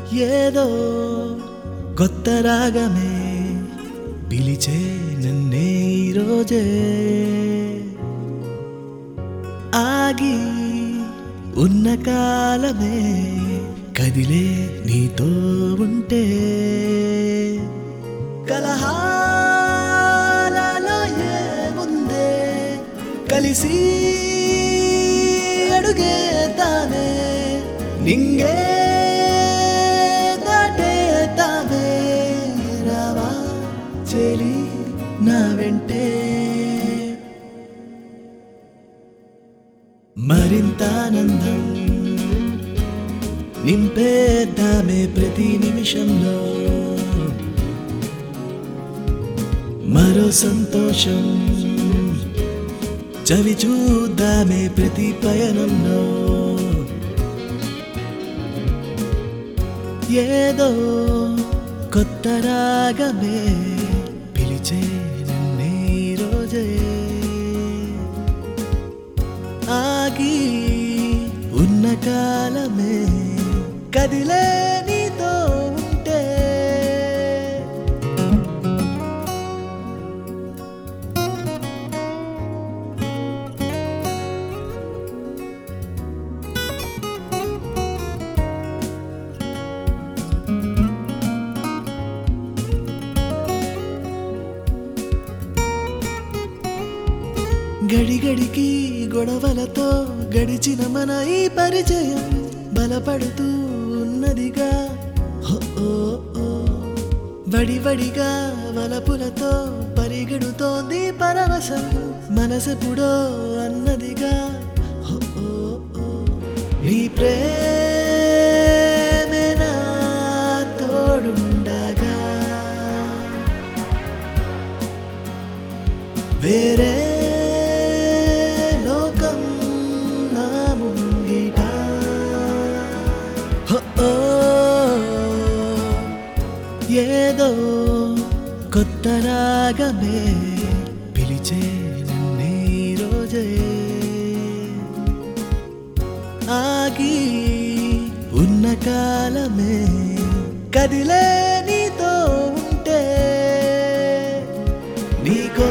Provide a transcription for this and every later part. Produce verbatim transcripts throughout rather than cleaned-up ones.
ఏదో కొత్త రాగమే పిలిచే నన్నే ఈరోజే ఆగి ఉన్న కాలమే కదిలే నీతో ఉంటే కలహాలలో ఏముందే కలిసి అడుగేతానే నింగే దాటేతామే రావా చెలి నా వెంటే మరింత ఆనందం నింపేద్దామే ప్రతి నిమిషంలో మరో సంతోషం చవి చూద్దామే ప్రతి పయనంలో ఏదో కొత్త రాగమే పిలిచే నన్నే ఈరోజే ఆగి ఉన్న కాలమే కదిలే నీతో ఉంటే గడిగడికి గొడవలతో గడిచిన మన ఈ పరిచయం బలపడుతూ ఉన్నదిగా హో ఓ ఓ. వడివడిగా వలపులతో పరిగెడుతోంది పరవశం మనసెప్పుడో అన్నదిగా హో ఓ ఓ. నీ ప్రేమే నా తోడుండగా వేరే ఏదో కొత్త రాగమే పిలిచే నన్నే ఈరోజే ఆగి ఉన్న కాలమే కదిలే నీతో ఉంటే నీకో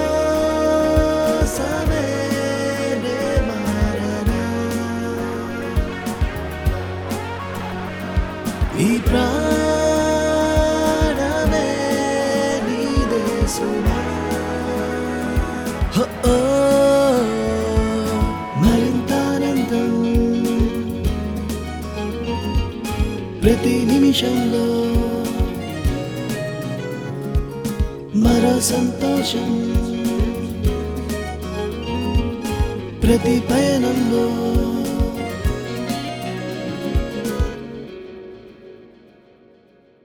ఈ ప్రాణమే నీదే సుమా ఓ మరింత ఆనందం ప్రతి నిమిషంలో మరో సంతోషం ప్రతి పయనంలో